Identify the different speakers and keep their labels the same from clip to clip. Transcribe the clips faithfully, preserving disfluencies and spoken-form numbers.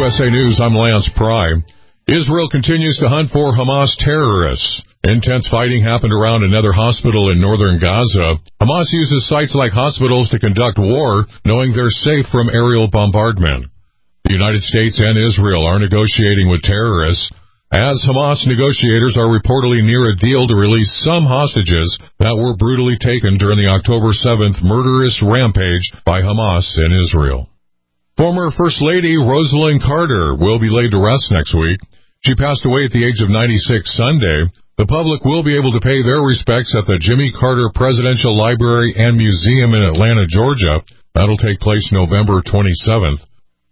Speaker 1: S A News, I'm Lance Pry. Israel continues to hunt for Hamas terrorists. Intense fighting happened around another hospital in northern Gaza. Hamas uses sites like hospitals to conduct war, knowing they're safe from aerial bombardment. The United States and Israel are negotiating with terrorists, as Hamas negotiators are reportedly near a deal to release some hostages that were brutally taken during the October seventh murderous rampage by Hamas in Israel. Former First Lady Rosalind Carter will be laid to rest next week. She passed away at the age of ninety-six Sunday. The public will be able to pay their respects at the Jimmy Carter Presidential Library and Museum in Atlanta, Georgia. That'll take place November twenty-seventh.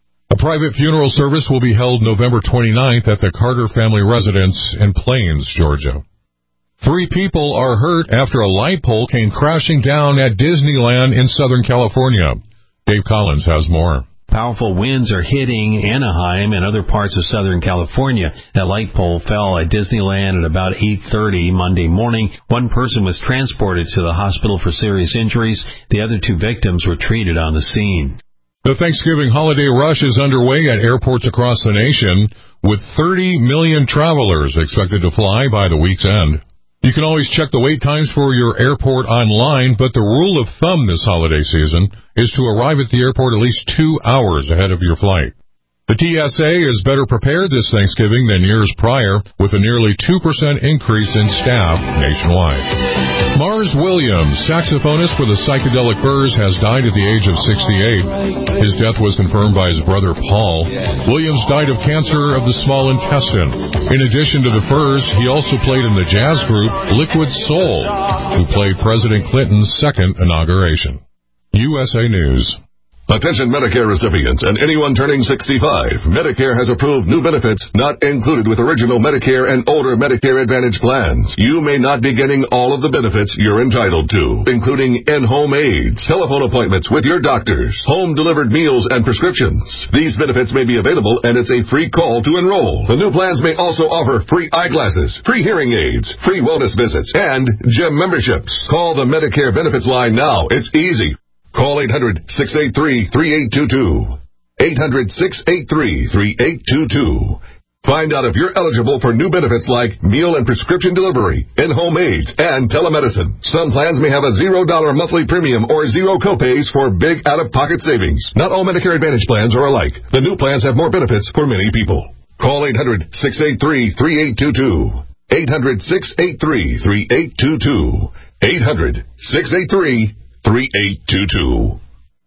Speaker 1: A private funeral service will be held November twenty-ninth at the Carter family residence in Plains, Georgia. Three people are hurt after a light pole came crashing down at Disneyland in Southern California. Dave Collins has more.
Speaker 2: Powerful winds are hitting Anaheim and other parts of Southern California. That light pole fell at Disneyland at about eight thirty Monday morning. One person was transported to the hospital for serious injuries. The other two victims were treated on the scene.
Speaker 1: The Thanksgiving holiday rush is underway at airports across the nation, with thirty million travelers expected to fly by the week's end. You can always check the wait times for your airport online, but the rule of thumb this holiday season is to arrive at the airport at least two hours ahead of your flight. The T S A is better prepared this Thanksgiving than years prior, with a nearly two percent increase in staff nationwide. Mars Williams, saxophonist for the Psychedelic Furs, has died at the age of sixty-eight. His death was confirmed by his brother Paul. Williams died of cancer of the small intestine. In addition to the Furs, he also played in the jazz group Liquid Soul, who played President Clinton's second inauguration. U S A News.
Speaker 3: Attention Medicare recipients and anyone turning sixty-five. Medicare has approved new benefits not included with original Medicare and older Medicare Advantage plans. You may not be getting all of the benefits you're entitled to, including in-home aids, telephone appointments with your doctors, home-delivered meals and prescriptions. These benefits may be available, and it's a free call to enroll. The new plans may also offer free eyeglasses, free hearing aids, free wellness visits, and gym memberships. Call the Medicare Benefits line now. It's easy. Call eight hundred, six eight three, three eight two two. eight hundred, six eight three, three eight two two. Find out if you're eligible for new benefits like meal and prescription delivery, in-home aids, and telemedicine. Some plans may have a zero dollar monthly premium or zero copays for big out-of-pocket savings. Not all Medicare Advantage plans are alike. The new plans have more benefits for many people. Call eight hundred, six eight three, three eight two two. eight hundred, six eight three, three eight two two. eight hundred, six eight three, three eight two two.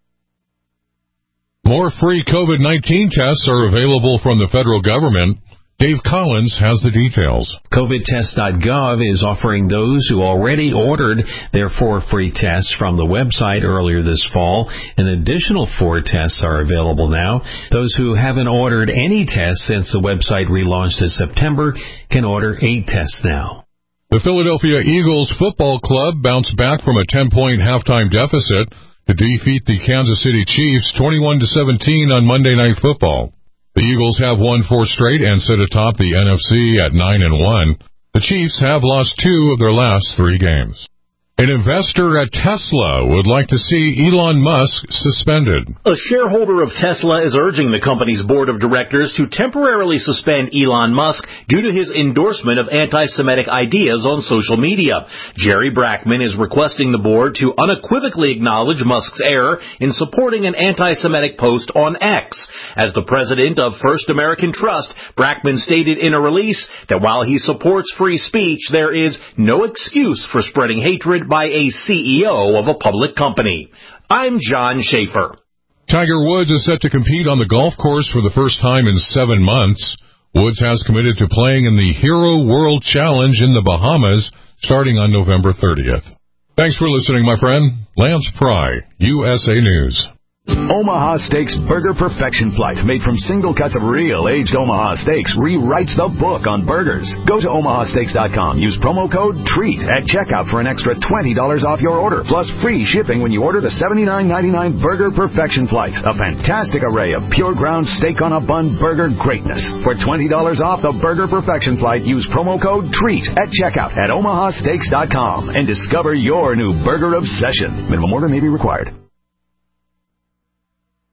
Speaker 1: More free COVID nineteen tests are available from the federal government. Dave Collins has the details.
Speaker 2: COVID test dot gov is offering those who already ordered their four free tests from the website earlier this fall. An additional four tests are available now. Those who haven't ordered any tests since the website relaunched in September can order eight tests now.
Speaker 1: The Philadelphia Eagles football club bounced back from a ten-point halftime deficit to defeat the Kansas City Chiefs twenty-one to seventeen on Monday Night Football. The Eagles have won four straight and sit atop the N F C at nine and one. The Chiefs have lost two of their last three games. An investor at Tesla would like to see Elon Musk suspended.
Speaker 4: A shareholder of Tesla is urging the company's board of directors to temporarily suspend Elon Musk due to his endorsement of anti-Semitic ideas on social media. Jerry Brackman is requesting the board to unequivocally acknowledge Musk's error in supporting an anti-Semitic post on X. As the president of First American Trust, Brackman stated in a release that while he supports free speech, there is no excuse for spreading hatred by a C E O of a public company. I'm John Schaefer.
Speaker 1: Tiger Woods is set to compete on the golf course for the first time in seven months. Woods has committed to playing in the Hero World Challenge in the Bahamas starting on November thirtieth. Thanks for listening, my friend. Lance Pry, U S A News.
Speaker 5: Omaha Steaks Burger Perfection Flight, made from single cuts of real aged Omaha steaks, rewrites the book on burgers. Go to omaha steaks dot com. Use promo code TREAT at checkout for an extra twenty dollars off your order, plus free shipping when you order the seventy-nine ninety-nine Burger Perfection Flight, a fantastic array of pure ground steak on a bun burger greatness. For twenty dollars off the Burger Perfection Flight, use promo code TREAT at checkout at omaha steaks dot com and discover your new burger obsession. Minimum order may be required.